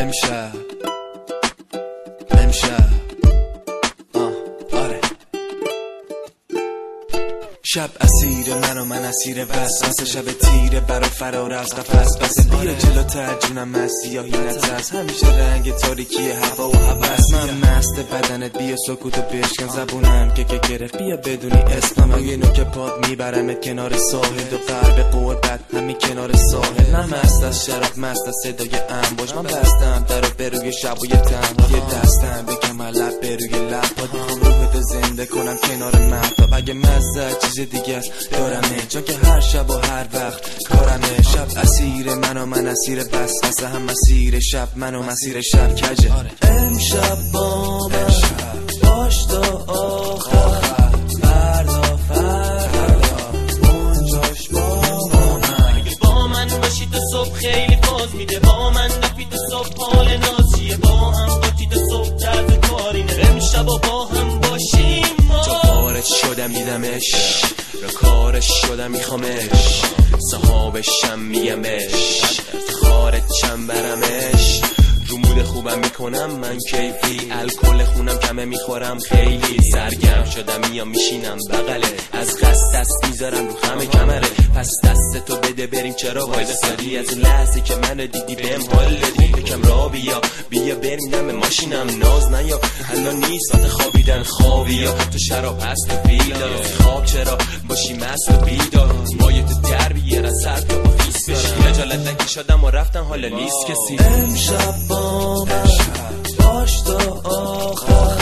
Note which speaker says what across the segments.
Speaker 1: امشب آره شب اسیر من اسیر وسوسه شب تیره برا فرار از قفس بس بیا جلوتر جونم مست سیاهی نترس همیشه رنگ تاریکی هوا و هوس من مست بدنت بیا سکوتو بشکن زبونم که گرفت بیا بدونی اسمم اگه نوک پاد میبرمت کنار ساحل دو قلب قربت همین کنار ساحل من مست از شراب مست از صدای انباش من بستم درو بروی شب و یه تنهایی دستم بکم لب بروی لب پاد میخوام روحتو زنده کنم کنار مهتاب اگه مزه چیز دیگه است دارمه چون که هر شب و هر وقت کارمه شب اسیر من اسیر وسوسه هم مسیر شب من و مسیر شب کجه
Speaker 2: امشب با من باش تا آخر فردا اونجاش با من
Speaker 3: اگه با من باشی تو صبح خیلی فاز میده با من نفی تو صبح حال نازیه با هم باشی تو صبح درد کارینه امشب با هم باشیم
Speaker 4: تو وارد شدم دیدمش را کارش شدم میخوامش صحابشم میگمش خارج چم برمش رو مود خوبم میکنم من کیفی الکل خونم کمه میخورم خیلی سرگرم شدم میام میشینم بغله از قصد دست میذارم رو خم کمره پس دست تو بده بریم چرا وایسادی از اون لحظه که منو دیدی بهم حال دادی یکم را بیا بریم دم ماشینم ناز نیا الان نیست وقت خوابیدن خوابیا تو شراب هست و بیدار خواب چرا باشی مست و بیدار مایه تو دربیه را سر تو با خیس بشی خجالت نکی شدم و رفتن حالا نیست کسی
Speaker 2: امشب با من باش تا آخر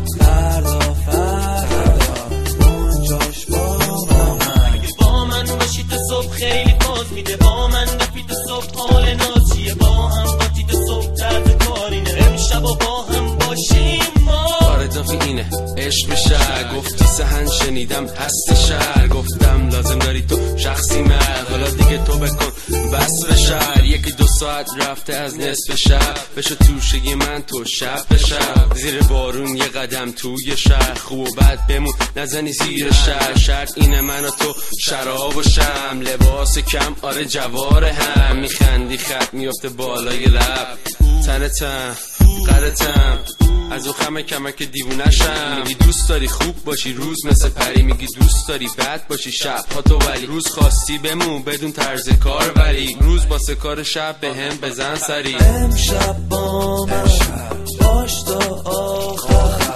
Speaker 2: فردا اونجاش با من
Speaker 3: اگه با من باشی تو صبح خیلی فاز میده با من نفی تو صبح حال نازیه با هم باشی تو صبح درد کارینه امشب با هم باشیم
Speaker 4: آردافی اینه عشق به شهر گفتی سهن شنیدم هست شهر گفتم لازم داری تو شخصی مرد حالا دیگه تو بکن بس به شهر یکی دو ساعت رفته از نصف شب بشو توشگی من تو شب به شب زیر بارون یه قدم توی شهر خوب و بد بمون نزنی زیر شرط اینه من و تو شراب و شم لباس کم آره جوار هم میخندی خط میفته بالای لب تنتم قدتم از او خمه کمک دیوونشم میگی دوست داری خوب باشی روز مثل پری میگی دوست داری بد باشی شب ها تو ولی روز خواستی بمون بدون طرز کار ولی روز باسه کار شب به هم بزن سری
Speaker 2: امشب با من باش تا آخر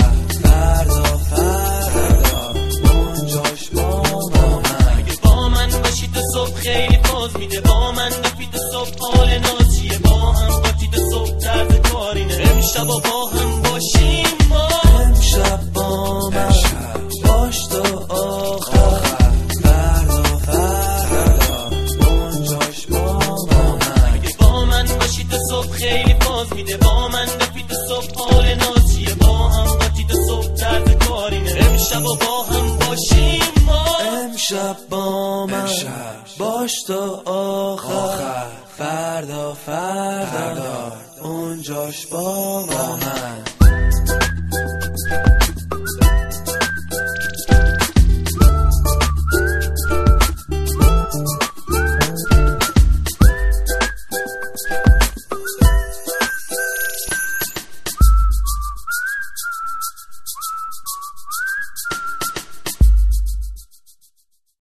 Speaker 2: فردا اونجاش با من
Speaker 3: اگه با من باشی تو صبح خیلی فاز میده با من نفی تو صبح حال نازیه با هم باشی تو صبح درد کارینه امشب با هم باشیم
Speaker 2: امشب با من باش تا آخر فردا اونجاش با من
Speaker 3: اگه با من باشی تو صبح خیلی فاز میده با من نفی تو صبح حال نازیه با هم باشی تو صبح درد کارینه امشب با هم باشیم
Speaker 2: امشب با من باش تا آخر فردا اونجاش با من